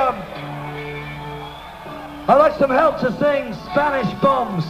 I'd like some help to sing Spanish Bombs.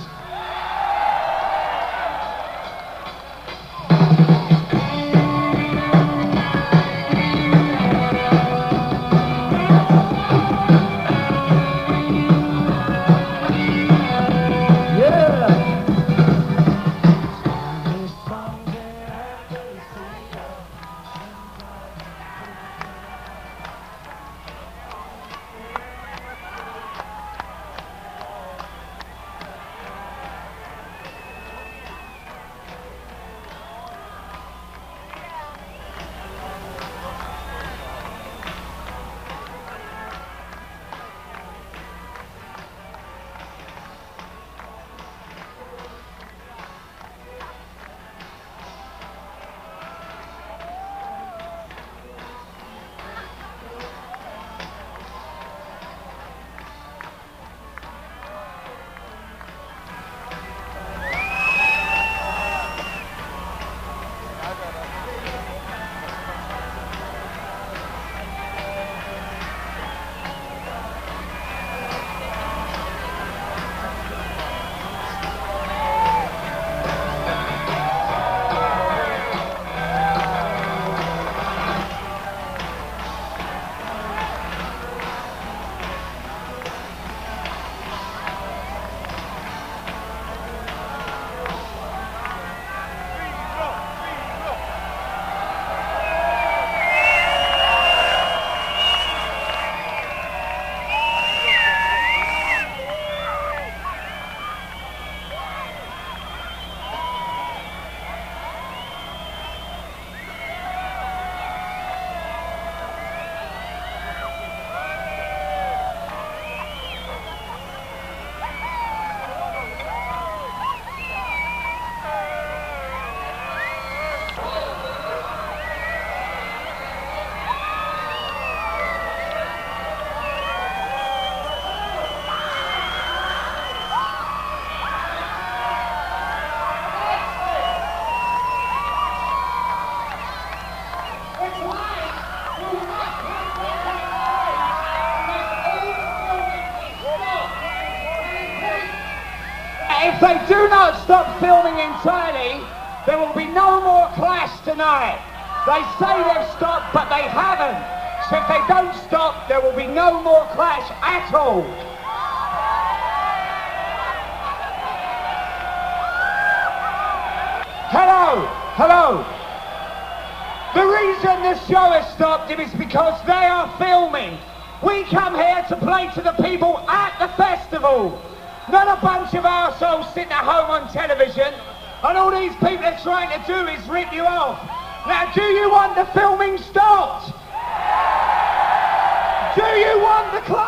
If they do not stop filming entirely, there will be no more Clash tonight. They say they've stopped, but they haven't. So if they don't stop, there will be no more Clash at all. Hello, hello. The reason the show has stopped is because they are filming. We come here to play to the people at the festival. Not a bunch of arseholes sitting at home on television, and all these people are trying to do is rip you off. Now, do you want the filming stopped? Do you want the